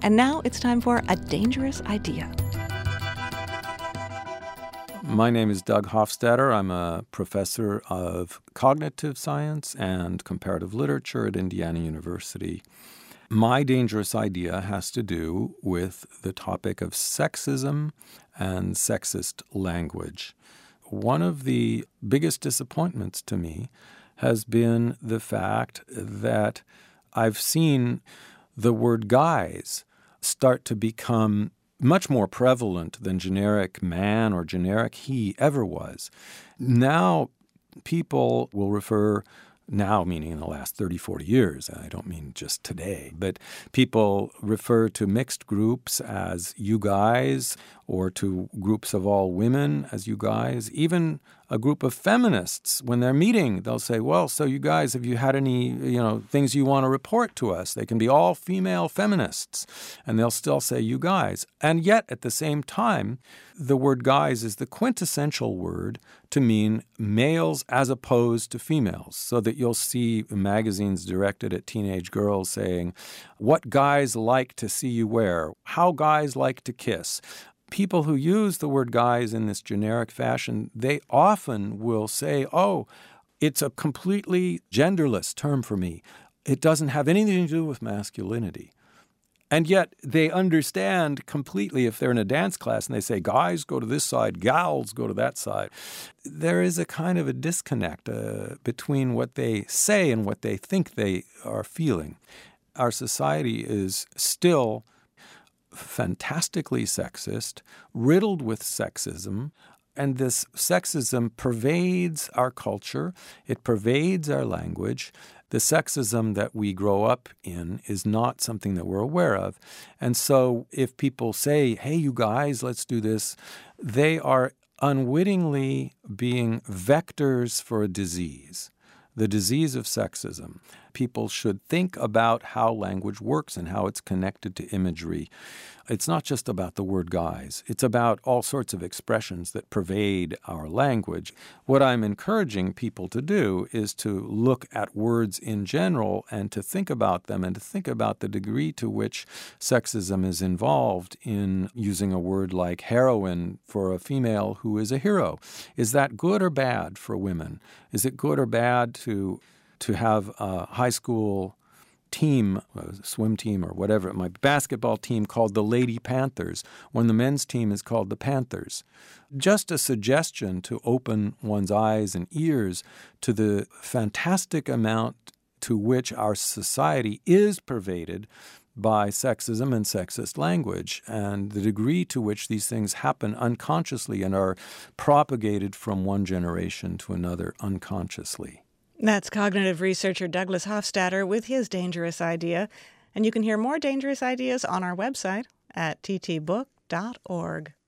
And now it's time for A Dangerous Idea. My name is Doug Hofstadter. I'm a professor of cognitive science and comparative literature at Indiana University. My dangerous idea has to do with the topic of sexism and sexist language. One of the biggest disappointments to me has been the fact that I've seen the word guys start to become much more prevalent than generic man or generic he ever was. Now people will refer, now meaning in the last 30, 40 years, I don't mean just today, but people refer to mixed groups as you guys or to groups of all women as you guys. Even a group of feminists, when they're meeting, they'll say, well, so you guys, have you had any, things you want to report to us? They can be all female feminists, and they'll still say you guys. And yet, at the same time, the word guys is the quintessential word to mean males as opposed to females, so that you'll see magazines directed at teenage girls saying, what guys like to see you wear, how guys like to kiss. People who use the word guys in this generic fashion, they often will say, oh, it's a completely genderless term for me. It doesn't have anything to do with masculinity. And yet they understand completely if they're in a dance class and they say, guys go to this side, gals go to that side. There is a kind of a disconnect between what they say and what they think they are feeling. Our society is still fantastically sexist, riddled with sexism, and this sexism pervades our culture. It pervades our language. The sexism that we grow up in is not something that we're aware of. And so if people say, hey, you guys, let's do this, they are unwittingly being vectors for a disease, the disease of sexism. People should think about how language works and how it's connected to imagery. It's not just about the word guys. It's about all sorts of expressions that pervade our language. What I'm encouraging people to do is to look at words in general and to think about them and to think about the degree to which sexism is involved in using a word like heroine for a female who is a hero. Is that good or bad for women? Is it good or bad to have a high school team, a swim team or whatever it might be, basketball team called the Lady Panthers when the men's team is called the Panthers? Just a suggestion to open one's eyes and ears to the fantastic amount to which our society is pervaded by sexism and sexist language, and the degree to which these things happen unconsciously and are propagated from one generation to another unconsciously. That's cognitive researcher Douglas Hofstadter with his dangerous idea. And you can hear more dangerous ideas on our website at ttbook.org.